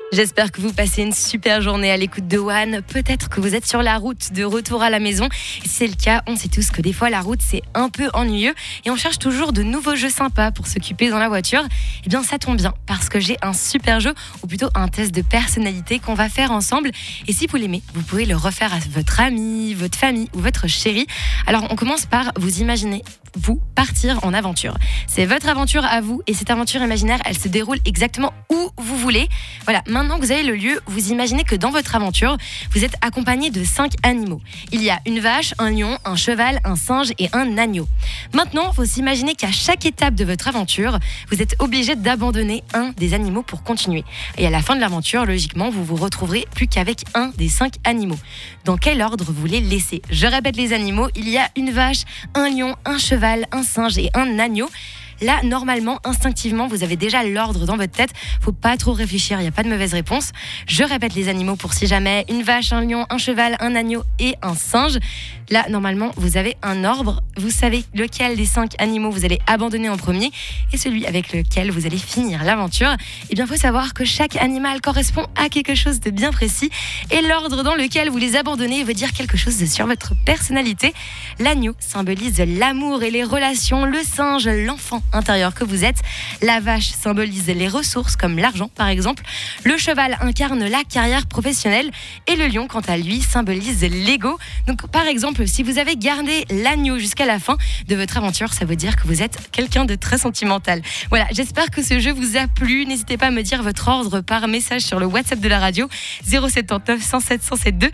J'espère que vous passez une super journée à l'écoute de One. Peut-être que vous êtes sur la route de retour à la maison. Et si c'est le cas, on sait tous que des fois la route c'est un peu ennuyeux et on cherche toujours de nouveaux jeux sympas pour s'occuper dans la voiture. Eh bien ça tombe bien parce que j'ai un super jeu ou plutôt un test de personnalité qu'on va faire ensemble. Et si vous l'aimez, vous pouvez le refaire à votre ami, votre famille ou votre chéri. Alors on commence par vous imaginer vous partir en aventure. C'est votre aventure à vous et cette aventure imaginaire, elle se déroule exactement où vous voulez. Voilà, maintenant que vous avez le lieu, vous imaginez que dans votre aventure, vous êtes accompagné de 5 animaux. Il y a une vache, un lion, un cheval, un singe et un agneau. Maintenant, il faut s'imaginer qu'à chaque étape de votre aventure, vous êtes obligé d'abandonner un des animaux pour continuer. Et à la fin de l'aventure, logiquement, vous vous retrouverez plus qu'avec un des 5 animaux. Dans quel ordre vous les laissez ? Je répète les animaux, il y a une vache, un lion, un cheval, un singe et un agneau. Là, normalement, instinctivement, vous avez déjà l'ordre dans votre tête. Faut pas trop réfléchir, il n'y a pas de mauvaise réponse. Je répète les animaux pour si jamais une vache, un lion, un cheval, un agneau et un singe. Là, normalement, vous avez un ordre. Vous savez lequel des 5 animaux vous allez abandonner en premier et celui avec lequel vous allez finir l'aventure. Eh bien, il faut savoir que chaque animal correspond à quelque chose de bien précis et l'ordre dans lequel vous les abandonnez veut dire quelque chose sur votre personnalité. L'agneau symbolise l'amour et les relations, le singe, l'enfant intérieur que vous êtes. La vache symbolise les ressources comme l'argent par exemple. Le cheval incarne la carrière professionnelle et le lion quant à lui symbolise l'ego. Donc par exemple si vous avez gardé l'agneau jusqu'à la fin de votre aventure, ça veut dire que vous êtes quelqu'un de très sentimental. Voilà, j'espère que ce jeu vous a plu. N'hésitez pas à me dire votre ordre par message sur le WhatsApp de la radio 079 107 107 2.